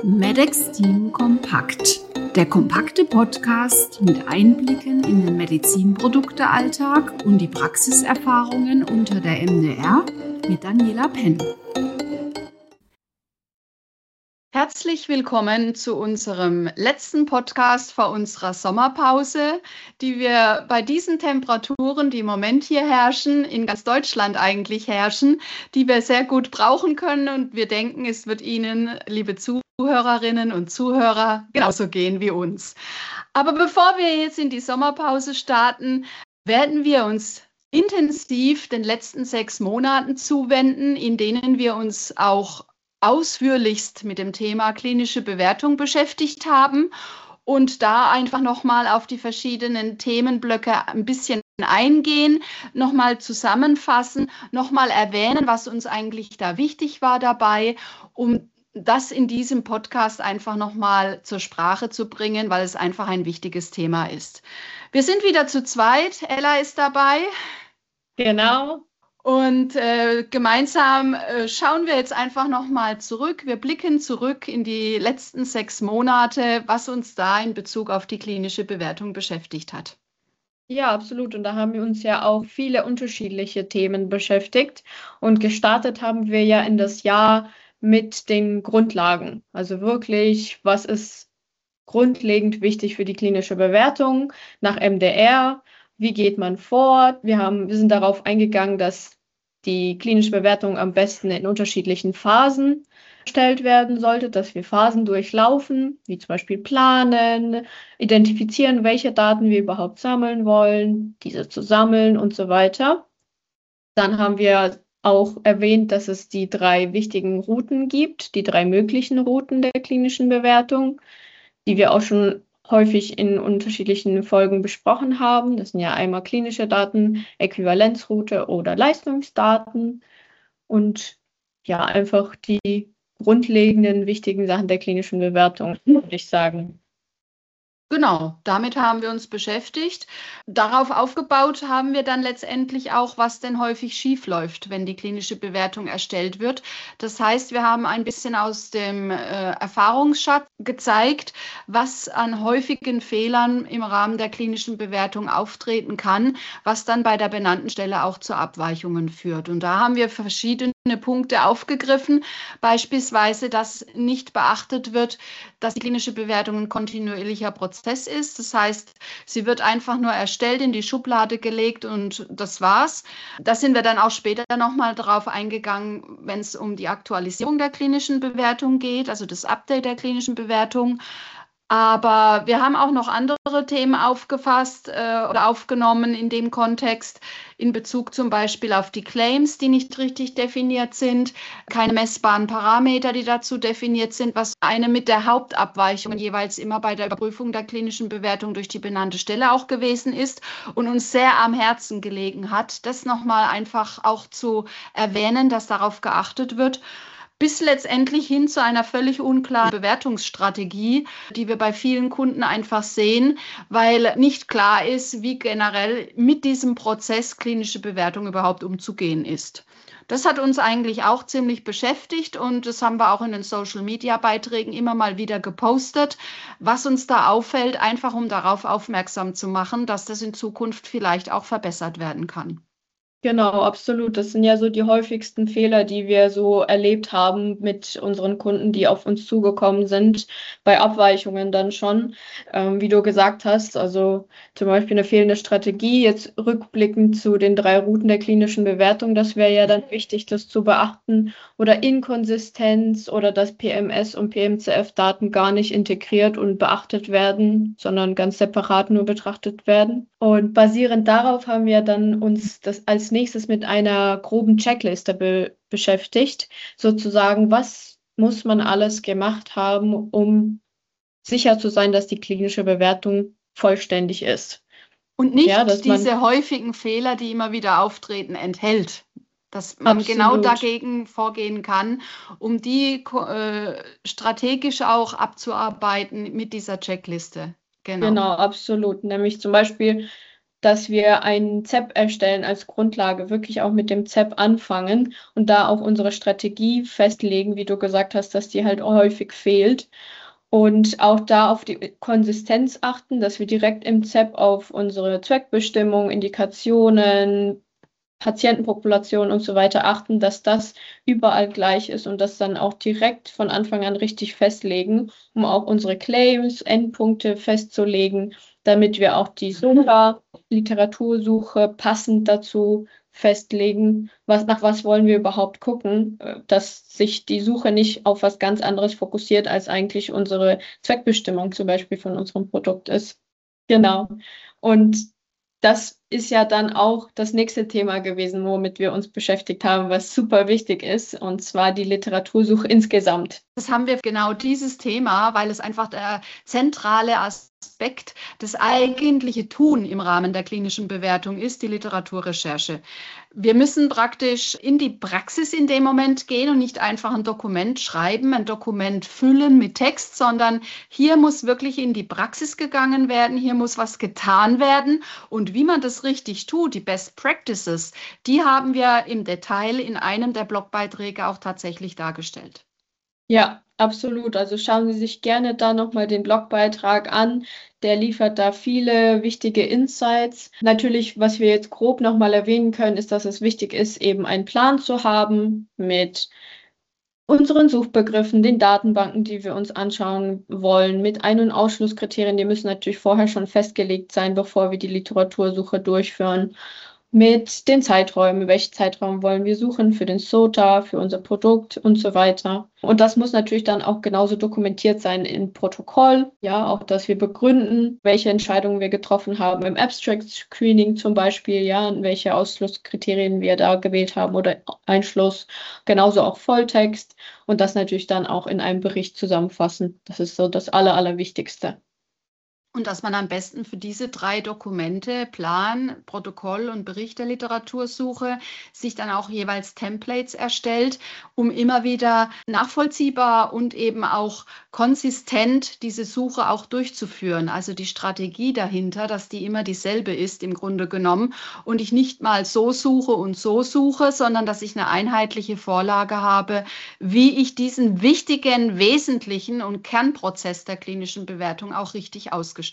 Medex Team Kompakt, der kompakte Podcast mit Einblicken in den Medizinproduktealltag und die Praxiserfahrungen unter der MDR mit Daniela Penn. Herzlich willkommen zu unserem letzten Podcast vor unserer Sommerpause, die wir bei diesen Temperaturen, die im Moment hier herrschen, in ganz Deutschland eigentlich herrschen, die wir sehr gut brauchen können. Und wir denken, es wird Ihnen, liebe Zuhörerinnen und Zuhörer, genauso gehen wie uns. Aber bevor wir jetzt in die Sommerpause starten, werden wir uns intensiv den letzten 6 Monaten zuwenden, in denen wir uns auch ausführlichst mit dem Thema klinische Bewertung beschäftigt haben und da einfach nochmal auf die verschiedenen Themenblöcke ein bisschen eingehen, nochmal zusammenfassen, nochmal erwähnen, was uns eigentlich da wichtig war dabei, um das in diesem Podcast einfach nochmal zur Sprache zu bringen, weil es einfach ein wichtiges Thema ist. Wir sind wieder zu zweit. Ella ist dabei. Genau. Und gemeinsam schauen wir jetzt einfach nochmal zurück. Wir blicken zurück in die letzten 6 Monate, was uns da in Bezug auf die klinische Bewertung beschäftigt hat. Ja, absolut. Und da haben wir uns ja auch viele unterschiedliche Themen beschäftigt. Und gestartet haben wir ja in das Jahr mit den Grundlagen. Also wirklich, was ist grundlegend wichtig für die klinische Bewertung nach MDR? Wie geht man vor? Wir sind darauf eingegangen, dass die klinische Bewertung am besten in unterschiedlichen Phasen erstellt werden sollte, dass wir Phasen durchlaufen, wie zum Beispiel planen, identifizieren, welche Daten wir überhaupt sammeln wollen, diese zu sammeln und so weiter. Dann haben wir auch erwähnt, dass es die 3 wichtigen Routen gibt, die 3 möglichen Routen der klinischen Bewertung, die wir auch schon häufig in unterschiedlichen Folgen besprochen haben. Das sind ja einmal klinische Daten, Äquivalenzroute oder Leistungsdaten und ja, einfach die grundlegenden wichtigen Sachen der klinischen Bewertung, würde ich sagen. Genau, damit haben wir uns beschäftigt. Darauf aufgebaut haben wir dann letztendlich auch, was denn häufig schiefläuft, wenn die klinische Bewertung erstellt wird. Das heißt, wir haben ein bisschen aus dem Erfahrungsschatz gezeigt, was an häufigen Fehlern im Rahmen der klinischen Bewertung auftreten kann, was dann bei der benannten Stelle auch zu Abweichungen führt. Und da haben wir verschiedene Punkte aufgegriffen, beispielsweise, dass nicht beachtet wird, dass die klinische Bewertung ein kontinuierlicher Prozess ist. Das heißt, sie wird einfach nur erstellt, in die Schublade gelegt und das war's. Da sind wir dann auch später nochmal drauf eingegangen, wenn es um die Aktualisierung der klinischen Bewertung geht, also das Update der klinischen Bewertung. Aber wir haben auch noch andere Themen aufgefasst oder aufgenommen in dem Kontext, in Bezug zum Beispiel auf die Claims, die nicht richtig definiert sind, keine messbaren Parameter, die dazu definiert sind, was eine mit der Hauptabweichung jeweils immer bei der Überprüfung der klinischen Bewertung durch die benannte Stelle auch gewesen ist und uns sehr am Herzen gelegen hat, das nochmal einfach auch zu erwähnen, dass darauf geachtet wird. Bis letztendlich hin zu einer völlig unklaren Bewertungsstrategie, die wir bei vielen Kunden einfach sehen, weil nicht klar ist, wie generell mit diesem Prozess klinische Bewertung überhaupt umzugehen ist. Das hat uns eigentlich auch ziemlich beschäftigt und das haben wir auch in den Social-Media-Beiträgen immer mal wieder gepostet, was uns da auffällt, einfach um darauf aufmerksam zu machen, dass das in Zukunft vielleicht auch verbessert werden kann. Genau, absolut. Das sind ja so die häufigsten Fehler, die wir so erlebt haben mit unseren Kunden, die auf uns zugekommen sind, bei Abweichungen dann schon, wie du gesagt hast. Also zum Beispiel eine fehlende Strategie, jetzt rückblickend zu den 3 Routen der klinischen Bewertung, das wäre ja dann wichtig, das zu beachten. Oder Inkonsistenz oder dass PMS und PMCF-Daten gar nicht integriert und beachtet werden, sondern ganz separat nur betrachtet werden. Und basierend darauf haben wir dann uns das als nächstes mit einer groben Checkliste beschäftigt. Sozusagen, was muss man alles gemacht haben, um sicher zu sein, dass die klinische Bewertung vollständig ist. Und nicht diese häufigen Fehler, die immer wieder auftreten, enthält. Dass man genau dagegen vorgehen kann, um die strategisch auch abzuarbeiten mit dieser Checkliste. Genau, absolut. Nämlich zum Beispiel dass wir ein ZEP erstellen als Grundlage, wirklich auch mit dem ZEP anfangen und da auch unsere Strategie festlegen, wie du gesagt hast, dass die halt häufig fehlt. Und auch da auf die Konsistenz achten, dass wir direkt im ZEP auf unsere Zweckbestimmung, Indikationen, Patientenpopulation und so weiter achten, dass das überall gleich ist und das dann auch direkt von Anfang an richtig festlegen, um auch unsere Claims, Endpunkte festzulegen, damit wir auch die Literatursuche passend dazu festlegen, nach was wollen wir überhaupt gucken, dass sich die Suche nicht auf was ganz anderes fokussiert, als eigentlich unsere Zweckbestimmung zum Beispiel von unserem Produkt ist. Genau. Und das ist ja dann auch das nächste Thema gewesen, womit wir uns beschäftigt haben, was super wichtig ist, und zwar die Literatursuche insgesamt. Das haben wir genau dieses Thema, weil es einfach der zentrale Aspekt, das eigentliche Tun im Rahmen der klinischen Bewertung ist, die Literaturrecherche. Wir müssen praktisch in die Praxis in dem Moment gehen und nicht einfach ein Dokument schreiben, ein Dokument füllen mit Text, sondern hier muss wirklich in die Praxis gegangen werden, hier muss was getan werden. Und wie man das richtig tut, die Best Practices, die haben wir im Detail in einem der Blogbeiträge auch tatsächlich dargestellt. Ja, absolut. Also schauen Sie sich gerne da nochmal den Blogbeitrag an. Der liefert da viele wichtige Insights. Natürlich, was wir jetzt grob nochmal erwähnen können, ist, dass es wichtig ist, eben einen Plan zu haben mit unseren Suchbegriffen, den Datenbanken, die wir uns anschauen wollen, mit Ein- und Ausschlusskriterien. Die müssen natürlich vorher schon festgelegt sein, bevor wir die Literatursuche durchführen. Mit den Zeiträumen, welchen Zeitraum wollen wir suchen für den SOTA, für unser Produkt und so weiter. Und das muss natürlich dann auch genauso dokumentiert sein im Protokoll, ja, auch dass wir begründen, welche Entscheidungen wir getroffen haben im Abstract Screening zum Beispiel, ja, und welche Ausschlusskriterien wir da gewählt haben oder Einschluss, genauso auch Volltext und das natürlich dann auch in einem Bericht zusammenfassen. Das ist so das Allerwichtigste. Und dass man am besten für diese 3 Dokumente, Plan, Protokoll und Bericht der Literatursuche, sich dann auch jeweils Templates erstellt, um immer wieder nachvollziehbar und eben auch konsistent diese Suche auch durchzuführen. Also die Strategie dahinter, dass die immer dieselbe ist im Grunde genommen und ich nicht mal so suche, sondern dass ich eine einheitliche Vorlage habe, wie ich diesen wichtigen, wesentlichen und Kernprozess der klinischen Bewertung auch richtig ausgestalte.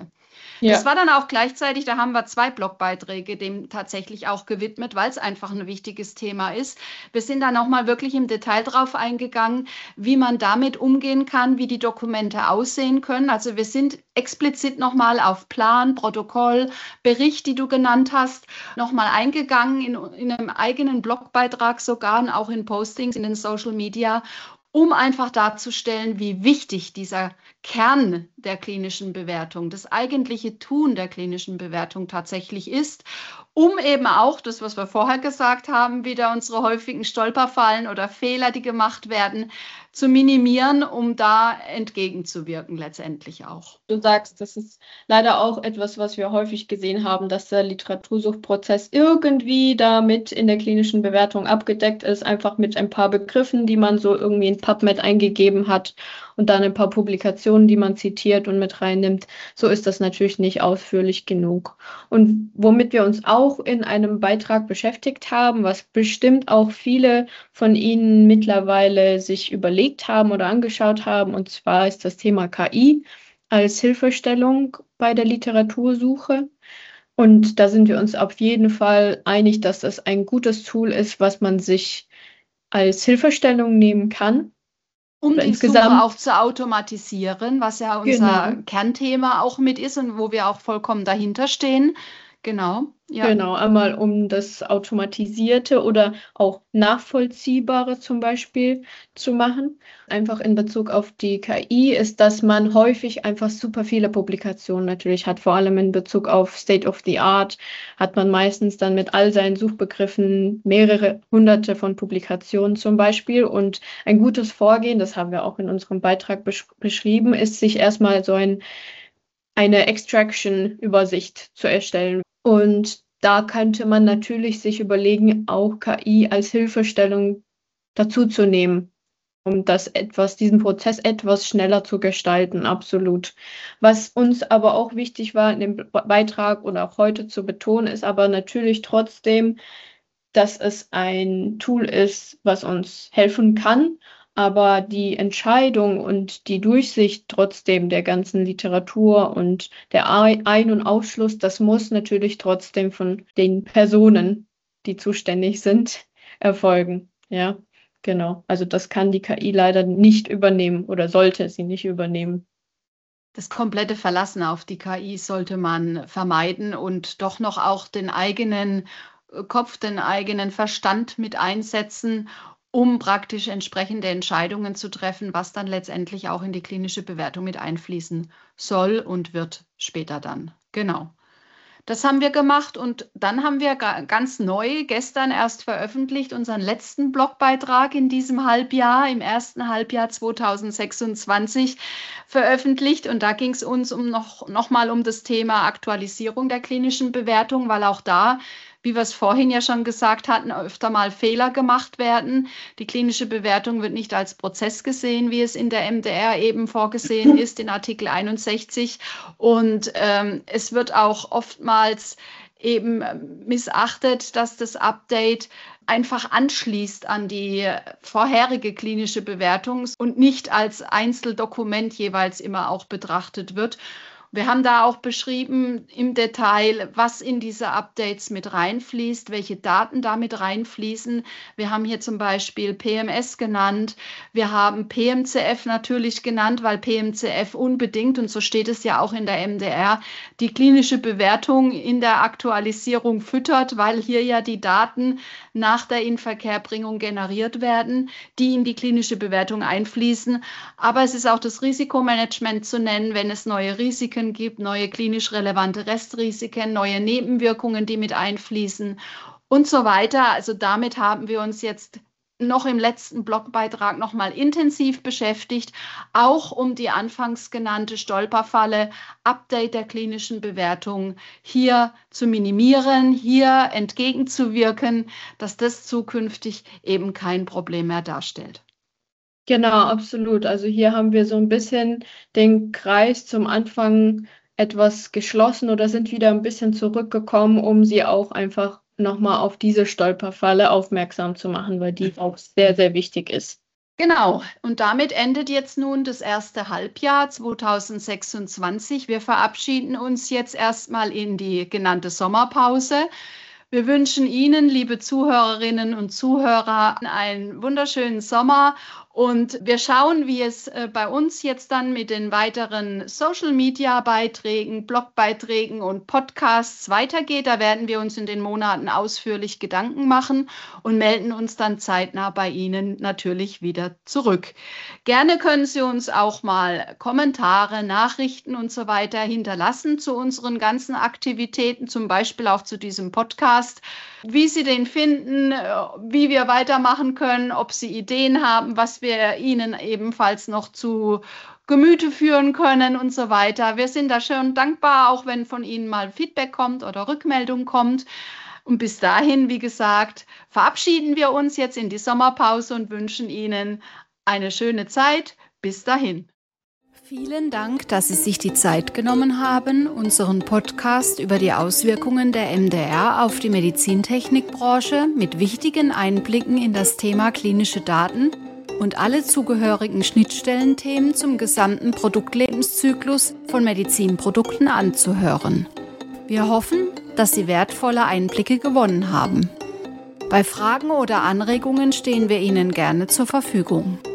Das war dann auch gleichzeitig, da haben wir 2 Blogbeiträge dem tatsächlich auch gewidmet, weil es einfach ein wichtiges Thema ist. Wir sind da nochmal wirklich im Detail drauf eingegangen, wie man damit umgehen kann, wie die Dokumente aussehen können. Also wir sind explizit nochmal auf Plan, Protokoll, Bericht, die du genannt hast, nochmal eingegangen in einem eigenen Blogbeitrag sogar und auch in Postings in den Social Media, um einfach darzustellen, wie wichtig dieser Kern der klinischen Bewertung, das eigentliche Tun der klinischen Bewertung tatsächlich ist, um eben auch das, was wir vorher gesagt haben, wieder unsere häufigen Stolperfallen oder Fehler, die gemacht werden, zu minimieren, um da entgegenzuwirken letztendlich auch. Du sagst, das ist leider auch etwas, was wir häufig gesehen haben, dass der Literatursuchprozess irgendwie damit in der klinischen Bewertung abgedeckt ist, einfach mit ein paar Begriffen, die man so irgendwie in PubMed eingegeben hat und dann ein paar Publikationen, die man zitiert und mit reinnimmt. So ist das natürlich nicht ausführlich genug. Und womit wir uns auch in einem Beitrag beschäftigt haben, was bestimmt auch viele von Ihnen mittlerweile sich überlegt haben oder angeschaut haben, und zwar ist das Thema KI als Hilfestellung bei der Literatursuche. Und da sind wir uns auf jeden Fall einig, dass das ein gutes Tool ist, was man sich als Hilfestellung nehmen kann. Um die Suche auch zu automatisieren, was ja unser Kernthema auch mit ist und wo wir auch vollkommen dahinter stehen. Genau. Ja. Genau, einmal um das Automatisierte oder auch Nachvollziehbare zum Beispiel zu machen. Einfach in Bezug auf die KI ist, dass man häufig einfach super viele Publikationen natürlich hat. Vor allem in Bezug auf State of the Art hat man meistens dann mit all seinen Suchbegriffen mehrere hunderte von Publikationen zum Beispiel. Und ein gutes Vorgehen, das haben wir auch in unserem Beitrag beschrieben, ist, sich erstmal so eine Extraction-Übersicht zu erstellen. Und da könnte man natürlich sich überlegen, auch KI als Hilfestellung dazu zu nehmen. um diesen Prozess etwas schneller zu gestalten, absolut. Was uns aber auch wichtig war in dem Beitrag und auch heute zu betonen, ist aber natürlich trotzdem, dass es ein Tool ist, was uns helfen kann, aber die Entscheidung und die Durchsicht trotzdem der ganzen Literatur und der Ein- und Ausschluss, das muss natürlich trotzdem von den Personen, die zuständig sind, erfolgen. Ja, genau. Also das kann die KI leider nicht übernehmen oder sollte sie nicht übernehmen. Das komplette Verlassen auf die KI sollte man vermeiden und doch noch auch den eigenen Kopf, den eigenen Verstand mit einsetzen, um praktisch entsprechende Entscheidungen zu treffen, was dann letztendlich auch in die klinische Bewertung mit einfließen soll und wird später dann. Genau. Das haben wir gemacht und dann haben wir ganz neu gestern erst veröffentlicht unseren letzten Blogbeitrag in diesem Halbjahr, im ersten Halbjahr 2026 veröffentlicht. Und da ging es uns noch mal um das Thema Aktualisierung der klinischen Bewertung, weil auch da, wie wir es vorhin ja schon gesagt hatten, öfter mal Fehler gemacht werden. Die klinische Bewertung wird nicht als Prozess gesehen, wie es in der MDR eben vorgesehen ist, in Artikel 61. Und es wird auch oftmals eben missachtet, dass das Update einfach anschließt an die vorherige klinische Bewertung und nicht als Einzeldokument jeweils immer auch betrachtet wird. Wir haben da auch beschrieben im Detail, was in diese Updates mit reinfließt, welche Daten da mit reinfließen. Wir haben hier zum Beispiel PMS genannt. Wir haben PMCF natürlich genannt, weil PMCF unbedingt, und so steht es ja auch in der MDR, die klinische Bewertung in der Aktualisierung füttert, weil hier ja die Daten nach der Inverkehrbringung generiert werden, die in die klinische Bewertung einfließen. Aber es ist auch das Risikomanagement zu nennen, wenn es neue Risiken gibt, neue klinisch relevante Restrisiken, neue Nebenwirkungen, die mit einfließen und so weiter. Also damit haben wir uns jetzt noch im letzten Blogbeitrag nochmal intensiv beschäftigt, auch um die anfangs genannte Stolperfalle, Update der klinischen Bewertung hier zu minimieren, hier entgegenzuwirken, dass das zukünftig eben kein Problem mehr darstellt. Genau, absolut. Also hier haben wir so ein bisschen den Kreis zum Anfang etwas geschlossen oder sind wieder ein bisschen zurückgekommen, um sie auch einfach nochmal auf diese Stolperfalle aufmerksam zu machen, weil die auch sehr, sehr wichtig ist. Genau, und damit endet jetzt nun das erste Halbjahr 2026. Wir verabschieden uns jetzt erstmal in die genannte Sommerpause. Wir wünschen Ihnen, liebe Zuhörerinnen und Zuhörer, einen wunderschönen Sommer und wir schauen, wie es bei uns jetzt dann mit den weiteren Social-Media-Beiträgen, Blogbeiträgen und Podcasts weitergeht. Da werden wir uns in den Monaten ausführlich Gedanken machen und melden uns dann zeitnah bei Ihnen natürlich wieder zurück. Gerne können Sie uns auch mal Kommentare, Nachrichten und so weiter hinterlassen zu unseren ganzen Aktivitäten, zum Beispiel auch zu diesem Podcast, wie Sie den finden, wie wir weitermachen können, ob Sie Ideen haben, was wir Ihnen ebenfalls noch zu Gemüte führen können und so weiter. Wir sind da schon dankbar, auch wenn von Ihnen mal Feedback kommt oder Rückmeldung kommt. Und bis dahin, wie gesagt, verabschieden wir uns jetzt in die Sommerpause und wünschen Ihnen eine schöne Zeit. Bis dahin. Vielen Dank, dass Sie sich die Zeit genommen haben, unseren Podcast über die Auswirkungen der MDR auf die Medizintechnikbranche mit wichtigen Einblicken in das Thema klinische Daten und alle zugehörigen Schnittstellenthemen zum gesamten Produktlebenszyklus von Medizinprodukten anzuhören. Wir hoffen, dass Sie wertvolle Einblicke gewonnen haben. Bei Fragen oder Anregungen stehen wir Ihnen gerne zur Verfügung.